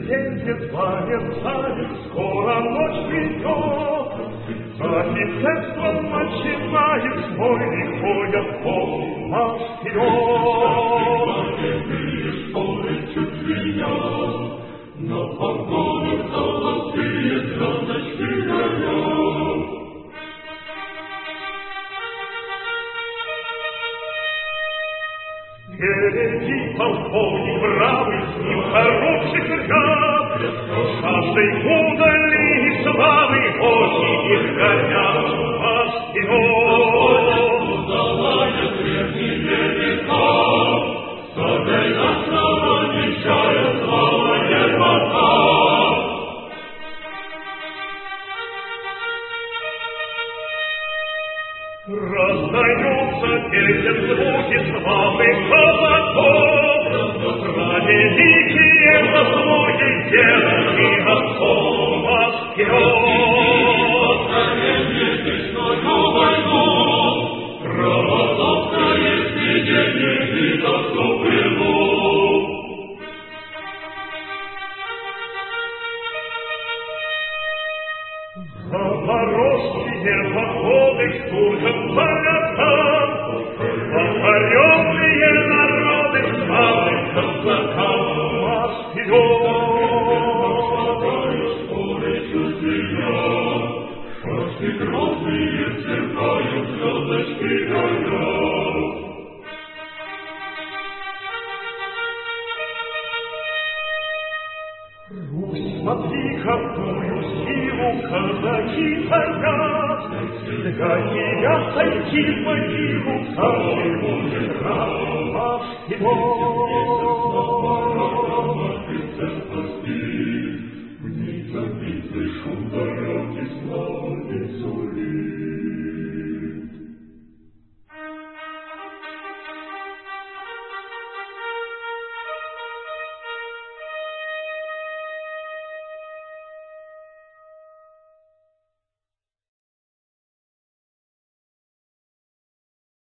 день едва мерцает, скоро ночь придет. Офицерством начинает свой лихой отход наш вперед. На погонах золотые звездочки горят. Впереди полковник бравый, с ним хороший ребят. Каждой удали славы очи их горят. А вперед! Удалая древние века, сагай нашего нечая слава Ермака. Раздаются песен звуки славных казаков, про великие заслуги дедов и отцов, а вперед! Покорение вечною войну, православное сведение и доступину. Запорожские походы штурмом полетам, покоренные народы славы казакам, а вперед! Скорой чувствия, шашки грозные сверкают, звездочки горят. Русь, смотри, какую силу казаки таят, готовя сойти в могилу, каждый будет рад, а вперед!